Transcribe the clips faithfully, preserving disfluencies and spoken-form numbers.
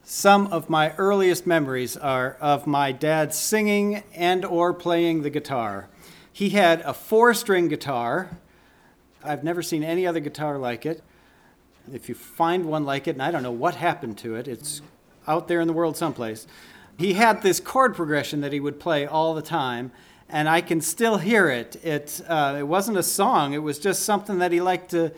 Some of my earliest memories are of my dad singing and or playing the guitar. He had a four-string guitar. I've never seen any other guitar like it. If you find one like it, and I don't know what happened to it, it's out there in the world someplace. He had this chord progression that he would play all the time, and I can still hear it. It, uh, it wasn't a song, it was just something that he liked to...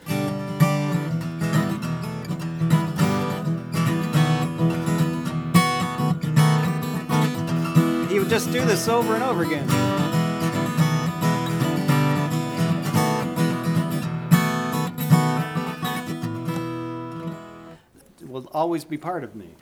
He would just do this over and over again. It will always be part of me.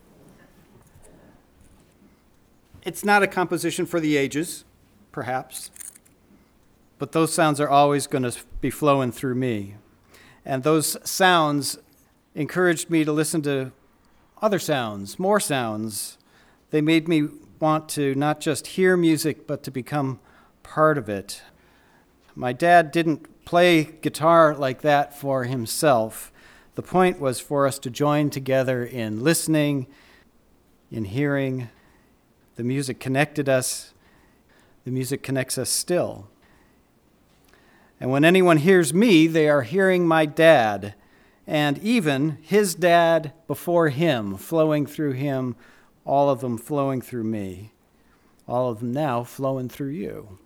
It's not a composition for the ages, perhaps, but those sounds are always going to be flowing through me. And those sounds encouraged me to listen to other sounds, more sounds. They made me want to not just hear music, but to become part of it. My dad didn't play guitar like that for himself. The point was for us to join together in listening, in hearing. The music connected us. The music connects us still. And when anyone hears me, they are hearing my dad, and even his dad before him, flowing through him, all of them flowing through me, all of them now flowing through you.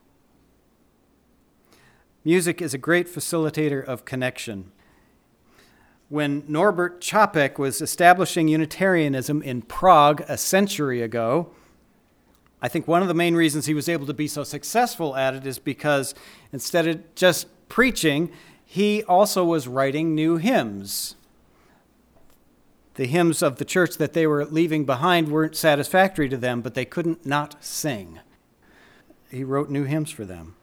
Music is a great facilitator of connection. When Norbert Čapek was establishing Unitarianism in Prague a century ago, I think one of the main reasons he was able to be so successful at it is because instead of just preaching, he also was writing new hymns. The hymns of the church that they were leaving behind weren't satisfactory to them, but they couldn't not sing. He wrote new hymns for them.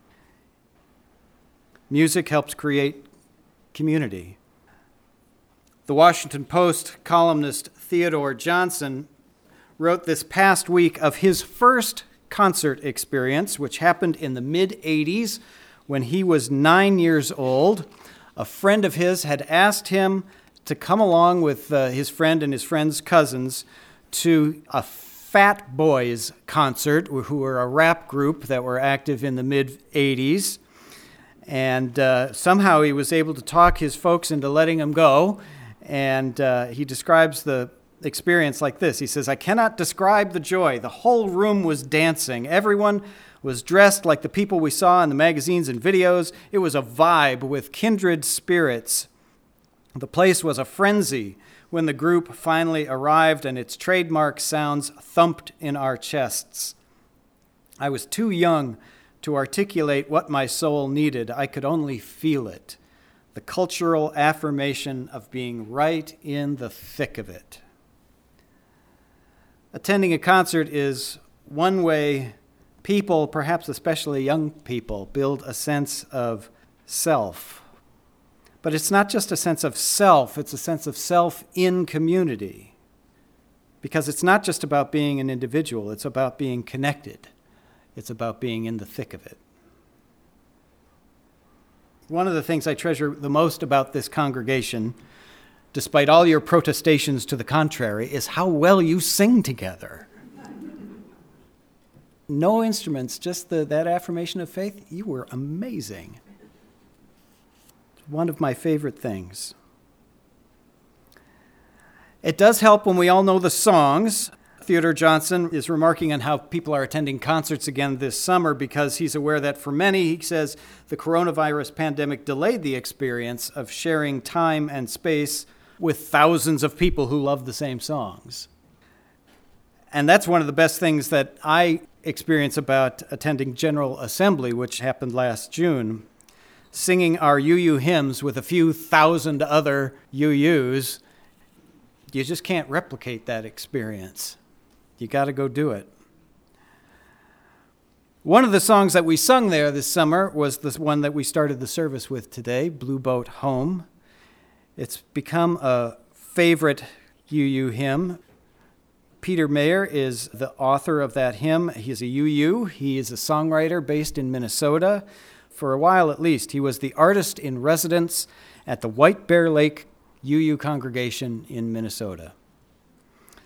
Music helps create community. The Washington Post columnist Theodore Johnson wrote this past week of his first concert experience, which happened in the mid-eighties when he was nine years old. A friend of his had asked him to come along with uh, his friend and his friend's cousins to a Fat Boys concert, who were a rap group that were active in the mid-eighties. And uh, somehow he was able to talk his folks into letting him go. And uh, he describes the experience like this. He says, "I cannot describe the joy. The whole room was dancing. Everyone was dressed like the people we saw in the magazines and videos. It was a vibe with kindred spirits. The place was a frenzy when the group finally arrived and its trademark sounds thumped in our chests. I was too young to articulate what my soul needed. I could only feel it. The cultural affirmation of being right in the thick of it." Attending a concert is one way people, perhaps especially young people, build a sense of self. But it's not just a sense of self, it's a sense of self in community. Because it's not just about being an individual, it's about being connected. It's about being in the thick of it. One of the things I treasure the most about this congregation, despite all your protestations to the contrary, is how well you sing together. No instruments, just the, that affirmation of faith. You were amazing. One of my favorite things. It does help when we all know the songs. Theodore Johnson is remarking on how people are attending concerts again this summer because he's aware that for many, he says, the coronavirus pandemic delayed the experience of sharing time and space with thousands of people who love the same songs. And that's one of the best things that I experience about attending General Assembly, which happened last June. Singing our U U hymns with a few thousand other U Us, you just can't replicate that experience. You got to go do it. One of the songs that we sung there this summer was the one that we started the service with today, Blue Boat Home. It's become a favorite U U hymn. Peter Mayer is the author of that hymn. He's a U U. He is a songwriter based in Minnesota. For a while at least, he was the artist in residence at the White Bear Lake U U congregation in Minnesota.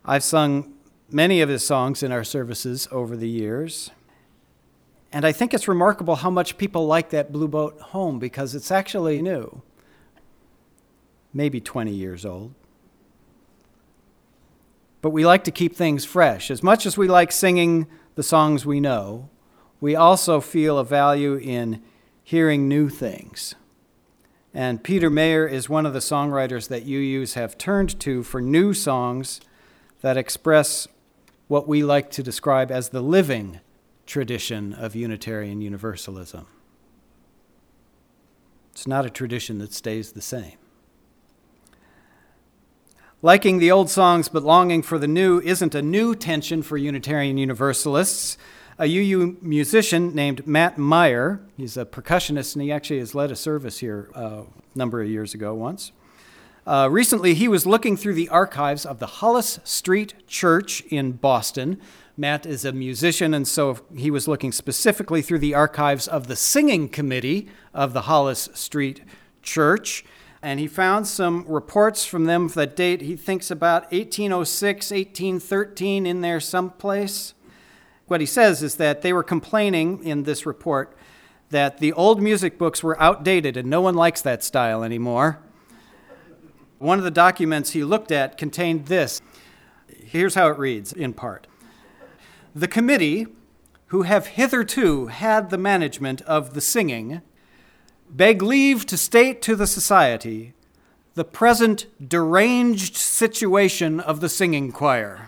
I've sung many of his songs in our services over the years, and I think it's remarkable how much people like that Blue Boat Home because it's actually new, maybe twenty years old. But we like to keep things fresh. As much as we like singing the songs we know, we also feel a value in hearing new things. And Peter Mayer is one of the songwriters that U Us have turned to for new songs that express what we like to describe as the living tradition of Unitarian Universalism. It's not a tradition that stays the same. Liking the old songs but longing for the new isn't a new tension for Unitarian Universalists. A U U musician named Matt Meyer, he's a percussionist, and he actually has led a service here uh, a number of years ago once. Uh, recently, he was looking through the archives of the Hollis Street Church in Boston. Matt is a musician, and so he was looking specifically through the archives of the singing committee of the Hollis Street Church. And he found some reports from them that date, he thinks, about eighteen oh six, eighteen thirteen in there someplace. What he says is that they were complaining in this report that the old music books were outdated and no one likes that style anymore. One of the documents he looked at contained this. Here's how it reads, in part. The committee, who have hitherto had the management of the singing, beg leave to state to the society the present deranged situation of the singing choir,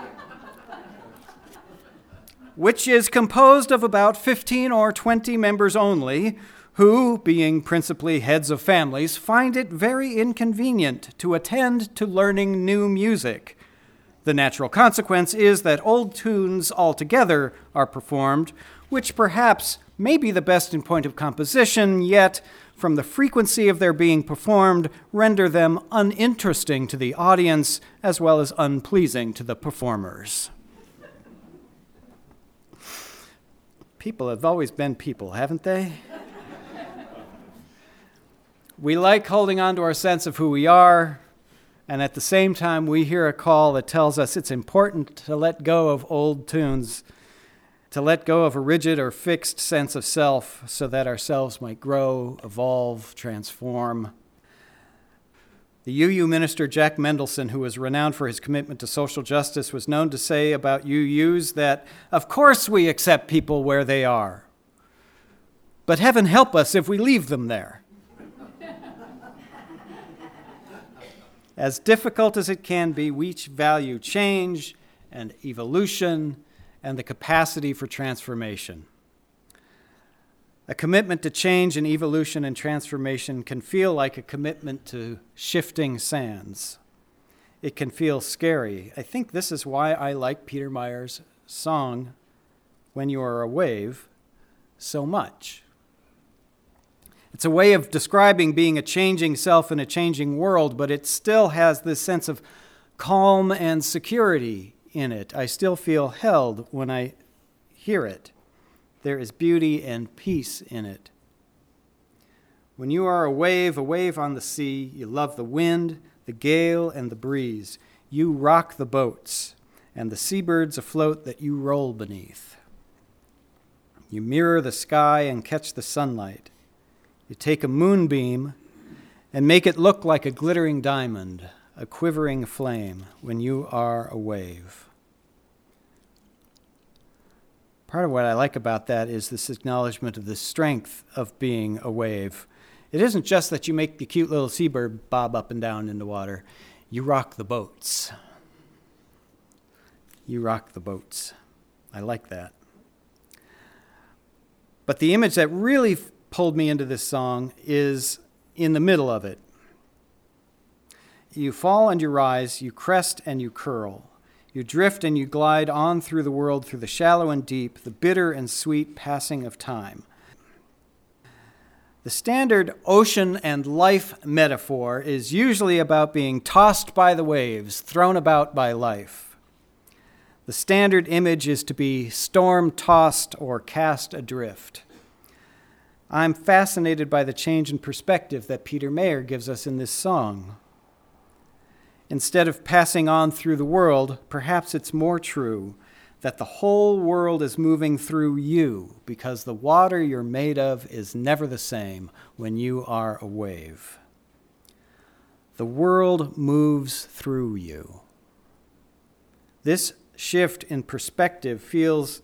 which is composed of about fifteen or twenty members only, who, being principally heads of families, find it very inconvenient to attend to learning new music. The natural consequence is that old tunes altogether are performed, which perhaps may be the best in point of composition, yet, from the frequency of their being performed, render them uninteresting to the audience as well as unpleasing to the performers. People have always been people, haven't they? We like holding on to our sense of who we are, and at the same time we hear a call that tells us it's important to let go of old tunes, to let go of a rigid or fixed sense of self so that ourselves might grow, evolve, transform. The U U minister Jack Mendelson, who was renowned for his commitment to social justice, was known to say about U Us that, of course we accept people where they are, but heaven help us if we leave them there. As difficult as it can be, we value change and evolution and the capacity for transformation. A commitment to change and evolution and transformation can feel like a commitment to shifting sands. It can feel scary. I think this is why I like Peter Meyer's song, When You Are a Wave, so much. It's a way of describing being a changing self in a changing world, but it still has this sense of calm and security in it. I still feel held when I hear it. There is beauty and peace in it. When you are a wave, a wave on the sea, you love the wind, the gale, and the breeze. You rock the boats, and the seabirds afloat that you roll beneath. You mirror the sky and catch the sunlight. You take a moonbeam and make it look like a glittering diamond, a quivering flame when you are a wave. Part of what I like about that is this acknowledgement of the strength of being a wave. It isn't just that you make the cute little seabird bob up and down in the water. You rock the boats. You rock the boats. I like that. But the image that really pulled me into this song is in the middle of it. You fall and you rise, you crest and you curl. You drift and you glide on through the world, through the shallow and deep, the bitter and sweet passing of time. The standard ocean and life metaphor is usually about being tossed by the waves, thrown about by life. The standard image is to be storm-tossed or cast adrift. I'm fascinated by the change in perspective that Peter Mayer gives us in this song. instead of passing on through the world, perhaps it's more true that the whole world is moving through you, because the water you're made of is never the same when you are a wave. The world moves through you. This shift in perspective feels,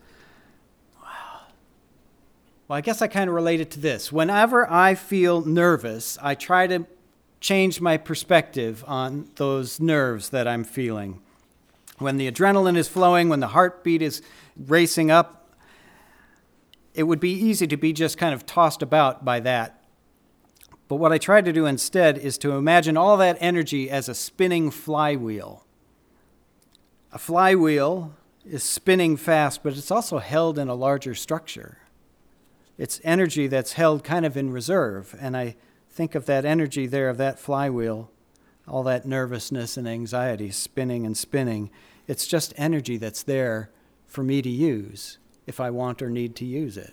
well, I guess I kind of relate it to this. Whenever I feel nervous, I try to change my perspective on those nerves that I'm feeling. When the adrenaline is flowing, when the heartbeat is racing up, it would be easy to be just kind of tossed about by that. But what I try to do instead is to imagine all that energy as a spinning flywheel. A flywheel is spinning fast, but it's also held in a larger structure. It's energy that's held kind of in reserve, and I think of that energy there, of that flywheel, all that nervousness and anxiety spinning and spinning. It's just energy that's there for me to use if I want or need to use it.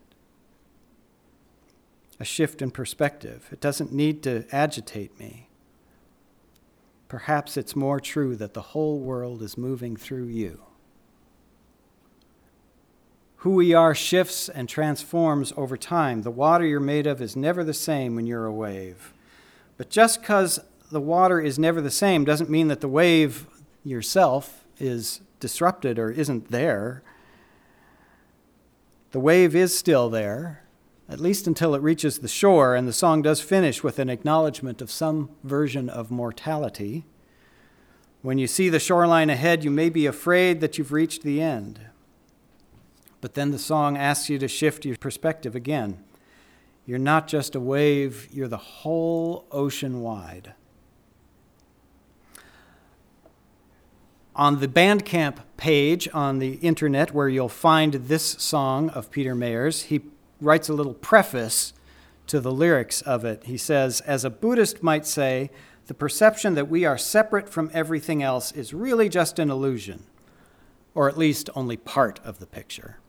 A shift in perspective. It doesn't need to agitate me. Perhaps it's more true that the whole world is moving through you. Who we are shifts and transforms over time. The water you're made of is never the same when you're a wave. But just because the water is never the same doesn't mean that the wave yourself is disrupted or isn't there. The wave is still there, at least until it reaches the shore, and the song does finish with an acknowledgement of some version of mortality. When you see the shoreline ahead, you may be afraid that you've reached the end. But then the song asks you to shift your perspective again. You're not just a wave, you're the whole ocean wide. On the Bandcamp page on the internet, where you'll find this song of Peter Mayer's, he writes a little preface to the lyrics of it. He says, as a Buddhist might say, the perception that we are separate from everything else is really just an illusion, or at least only part of the picture.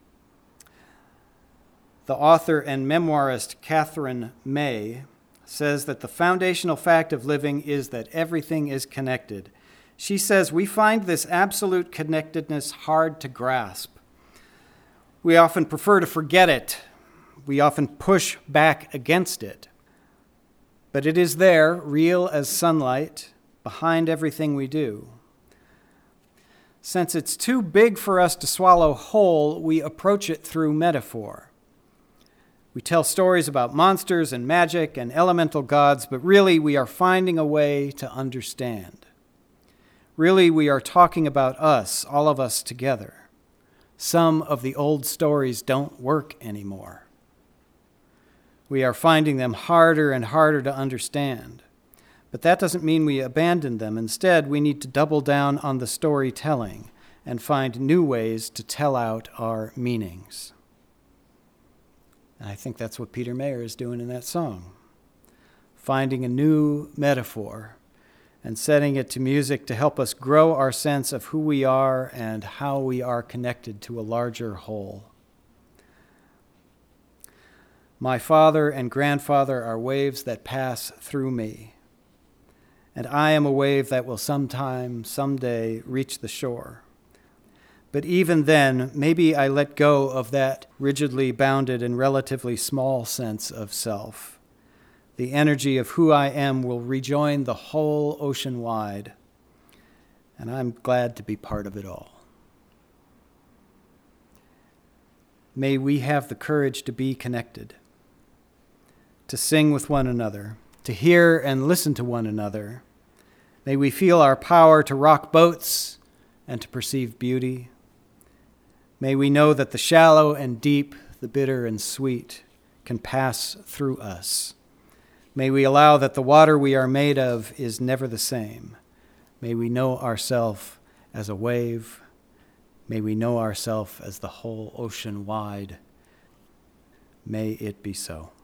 The author and memoirist Catherine May says that the foundational fact of living is that everything is connected. She says we find this absolute connectedness hard to grasp. We often prefer to forget it. We often push back against it. But it is there, real as sunlight, behind everything we do. Since it's too big for us to swallow whole, we approach it through metaphor. We tell stories about monsters and magic and elemental gods, but really we are finding a way to understand. Really, we are talking about us, all of us together. Some of the old stories don't work anymore. We are finding them harder and harder to understand. But that doesn't mean we abandon them. Instead, we need to double down on the storytelling and find new ways to tell out our meanings. And I think that's what Peter Mayer is doing in that song. Finding a new metaphor and setting it to music to help us grow our sense of who we are and how we are connected to a larger whole. My father and grandfather are waves that pass through me, and I am a wave that will sometime, someday, reach the shore. But even then, maybe I let go of that rigidly bounded and relatively small sense of self. The energy of who I am will rejoin the whole ocean wide, and I'm glad to be part of it all. May we have the courage to be connected, to sing with one another, to hear and listen to one another. May we feel our power to rock boats and to perceive beauty. May we know that the shallow and deep, the bitter and sweet, can pass through us. May we allow that the water we are made of is never the same. May we know ourselves as a wave. May we know ourselves as the whole ocean wide. May it be so.